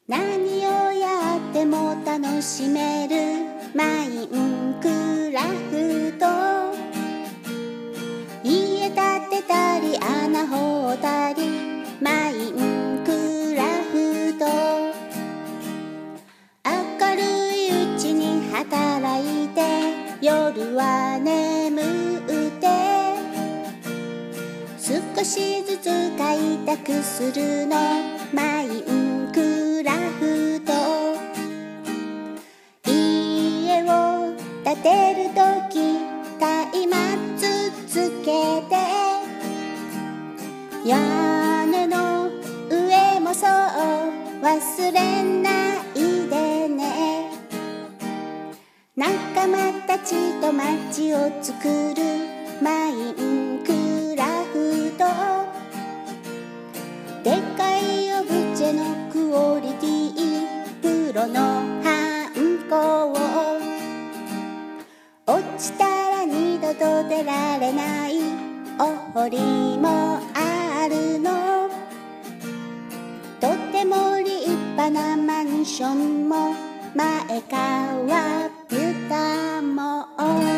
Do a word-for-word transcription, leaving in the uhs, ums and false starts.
何をやっても楽しめるマインクラフト。家建てたり穴掘ったりマインクラフト。明るいうちに働いて夜は眠って少しずつ開拓するのマインクラフト。家を建てるとき松明つけて屋根の上もそう忘れないでね。仲間たちと街を作るマインクラフト。でかいオブジェのクオリティプロのハンコを落ちたら二度と出られないお堀もあるの。とても立派なマンションも前川ビュータも